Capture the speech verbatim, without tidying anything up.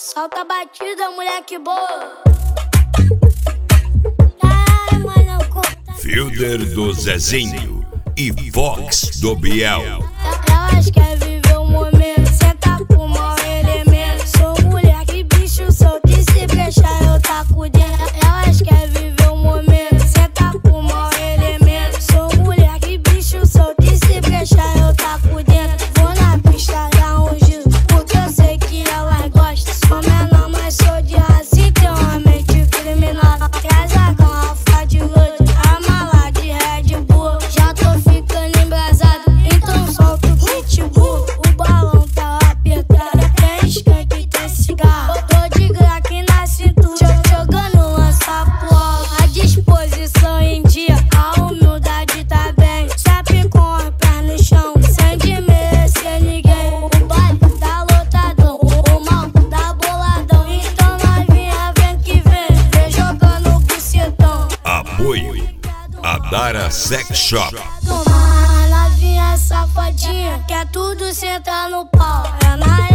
Solta a batida, moleque boa. Ai, mano, conta. Fielder do Zezinho e Vox do Biel. Elas querem viver o momento, senta com o mau elemento. Sou mulher que bicho solto e se brechar eu taco dentro. Elas querem viver o momento, senta com o mau elemento. Sou mulher que bicho solto e se brechar eu taco dentro. Vou na pista dar um giro, porque eu sei que elas gostam. Sou menor, mas sou de raça e tenho uma mente criminosa. Traz a garrafa de lote, a mala de Red Bull. Já tô ficando embrasado, então solta o pitbull. O balão tá apertado, tem skunk e tem cigarro. Tô de graque na cintura, jogando lança pro alto. A disposição em dia, a humildade tá bem. Sempre com as pernas no chão, sem desmerecer ninguém. O baile tá lotadão, o mal tá boladão. Então novinha vem que vem, vem jogando o bucetão. Apoio Adara Sex Shop. A novinha safadinha, quer tudo sentar no pau. É na